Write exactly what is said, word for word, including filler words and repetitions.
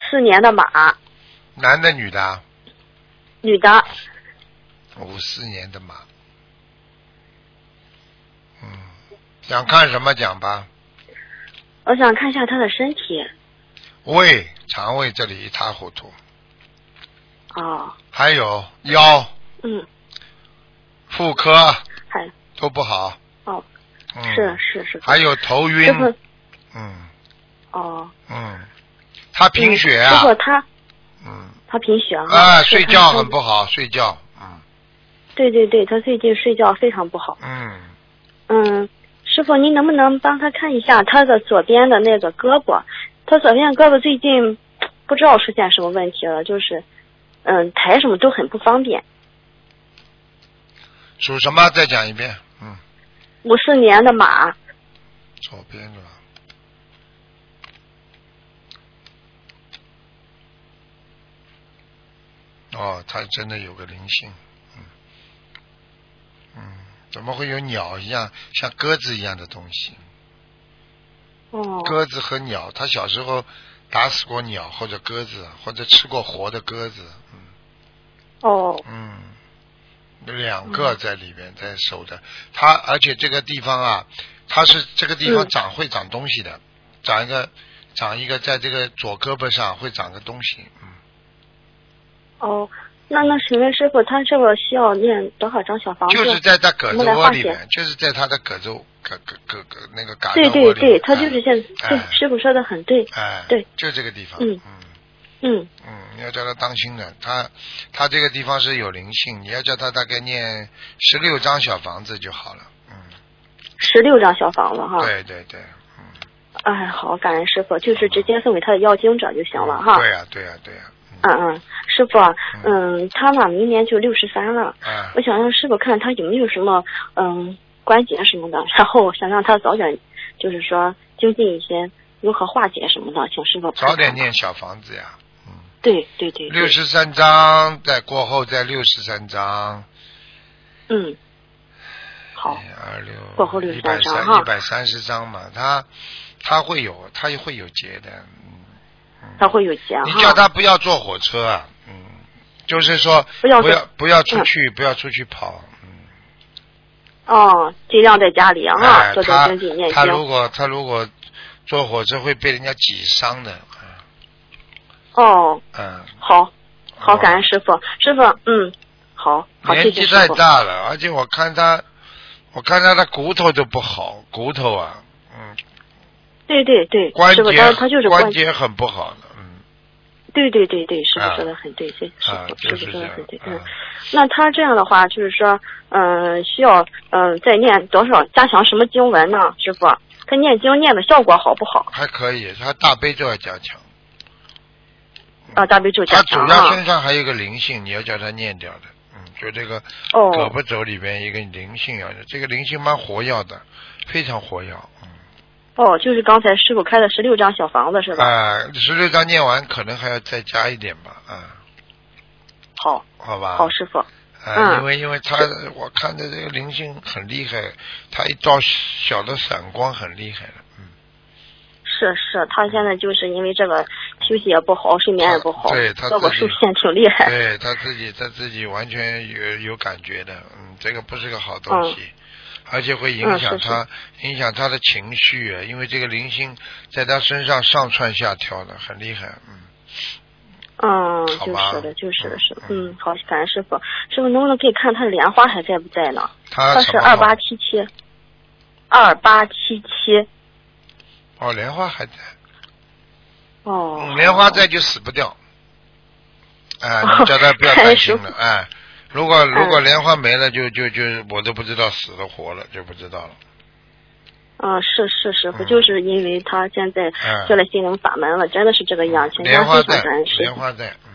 四年的马。 男的女的？ 女的。 五四年的马。嗯，想看什么讲吧？ 我想看一下她的身体。 胃、肠胃这里一塌糊涂。 哦。 还有腰。 嗯。 妇科。 还。 都不好。 哦。 嗯。 是是是。 还有头晕。嗯。 哦。 嗯。他贫血啊。 师傅他。 嗯。 他贫血啊。 啊，睡觉很不好，睡觉。嗯。 对对对，他最近睡觉非常不好。 嗯。 嗯，师傅，您能不能帮他看一下他的左边的那个胳膊？他左边胳膊最近不知道出现什么问题了，就是嗯抬什么都很不方便。 属什么？再讲一遍。嗯。 五四年的马。 左边是吧？哦，他真的有个灵性。嗯。嗯，怎么会有鸟一样像鸽子一样的东西？ 哦。 鸽子和鸟，他小时候打死过鸟或者鸽子，或者吃过活的鸽子。嗯。 哦。 嗯，两个在里边在守着他，而且这个地方啊，它是这个地方长、嗯、会长东西的，长一个长一个在这个左胳膊上会长个东西。嗯。 哦。那那请问师傅，他这个需要念多少张小房子？ 就是在他胳肢窝里面，就是在他的胳肢胳胳胳胳那个胳肢窝里面。 对对对，他就是现在、 哎、 对、哎、师傅说的很对。 哎， 对， 就这个地方。 嗯嗯嗯嗯，你要叫他当心的，他他这个地方是有灵性，你要叫他大概念十六张小房子就好了。嗯。 十六张小房子哈。 对对对，嗯。 哎，好，感恩师傅，就是直接送给他的要经者就行了哈。 对呀、啊、对呀、啊、对呀、啊。 嗯嗯，师傅，嗯，他嘛明年就六十三了， 嗯， 我想让师傅看他有没有什么嗯关节什么的，然后想让他早点就是说精进一些如何化解什么的，请师傅早点念小房子呀，嗯， 对对对， 六十三章，再过后再六十三章， 嗯，好， 一二六过后六十三章哈， 一百三十章嘛，他他会有他会有结的。 他会有结啊！ 你叫他不要坐火车啊，嗯，就是说不要不要不要出去、嗯，不要出去跑，嗯。 哦，尽量在家里啊， 哎、 做点经济念经。 他如果他如果坐火车会被人家挤伤的。 哦。 嗯。 好，好，感恩师傅，师傅，嗯，好，好， 年纪太大了，而且我看他，我看他的骨头都不好，骨头啊，嗯。 对对对， 关节他就是关节很不好的，嗯。 对对对对，师傅说的很对，谢谢师傅， 师傅说的很对。 嗯， 那他这样的话，就是说，嗯，需要嗯再念多少加强什么经文呢？师傅，他念经念的效果好不好？ 还可以，他大悲咒要加强。 啊，大悲咒加强。 他主要身上还有一个灵性，你要叫他念掉的，嗯，就这个胳膊肘里边一个灵性要的，这个灵性蛮活跃的，非常活跃，嗯。 哦，就是刚才师傅开的十六张小房子是吧？ 啊、呃，十六张念完，可能还要再加一点吧，啊、呃。 好。 好吧。 好，师傅。 啊、呃嗯，因为因为他我看的这个灵性很厉害，他一道小的闪光很厉害的，嗯。 是是，他现在就是因为这个休息也不好，睡眠也不好， 对他胳膊受限挺厉害。 对他自己他自己完全有有感觉的，嗯，这个不是个好东西。嗯，而且会影响他， 嗯、是是影响他的情绪，因为这个灵性在他身上上蹿下跳的，很厉害，嗯。 嗯，就是的，就是的，是的，嗯，好，感恩师傅，师傅能不能可以看他的莲花还在不在呢？ 他他是二八七七，二八七七。 哦，莲花还在。 哦。 嗯，莲花在就死不掉。哎、呃，你叫他不要担心了，哎、呃。如果如果莲花没了，就就就我都不知道死了活了，就不知道了。 嗯，是是师傅、嗯，就是因为他现在学了心灵法门了，嗯、真的是这个样。 莲花在， 莲花在。